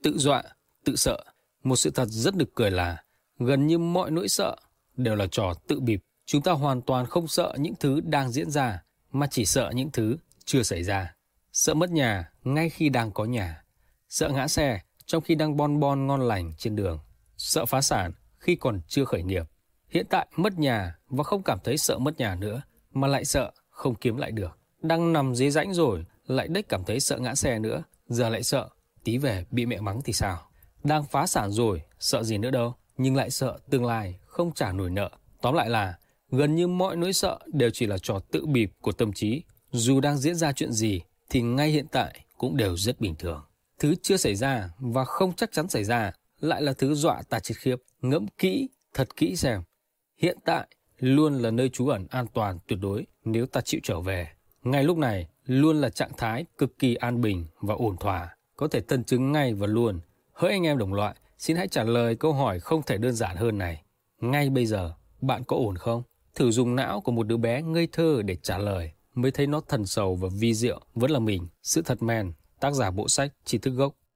tự dọa, tự sợ. Một sự thật rất nực cười là gần như mọi nỗi sợ đều là trò tự bịp. Chúng ta hoàn toàn không sợ những thứ đang diễn ra, mà chỉ sợ những thứ chưa xảy ra. Sợ mất nhà ngay khi đang có nhà. Sợ ngã xe trong khi đang bon bon ngon lành trên đường. Sợ phá sản khi còn chưa khởi nghiệp. Hiện tại mất nhà và không cảm thấy sợ mất nhà nữa, mà lại sợ không kiếm lại được. Đang nằm dưới rãnh rồi, lại đếch cảm thấy sợ ngã xe nữa, giờ lại sợ tí về bị mẹ mắng thì sao. Đang phá sản rồi, sợ gì nữa đâu, nhưng lại sợ tương lai không trả nổi nợ. Tóm lại là gần như mọi nỗi sợ đều chỉ là trò tự bịp của tâm trí. Dù đang diễn ra chuyện gì thì ngay hiện tại cũng đều rất bình thường. Thứ chưa xảy ra và không chắc chắn xảy ra lại là thứ dọa ta chết khiếp. Ngẫm kỹ, thật kỹ xem. Hiện tại luôn là nơi trú ẩn an toàn tuyệt đối nếu ta chịu trở về. Ngay lúc này luôn là trạng thái cực kỳ an bình và ổn thỏa, có thể tân chứng ngay và luôn. Hỡi anh em đồng loại, xin hãy trả lời câu hỏi không thể đơn giản hơn này. Ngay bây giờ, bạn có ổn không? Thử dùng não của một đứa bé ngây thơ để trả lời, mới thấy nó thần sầu và vi diệu. Vẫn là mình, Sự Thật Men, tác giả bộ sách Tri Thức Gốc.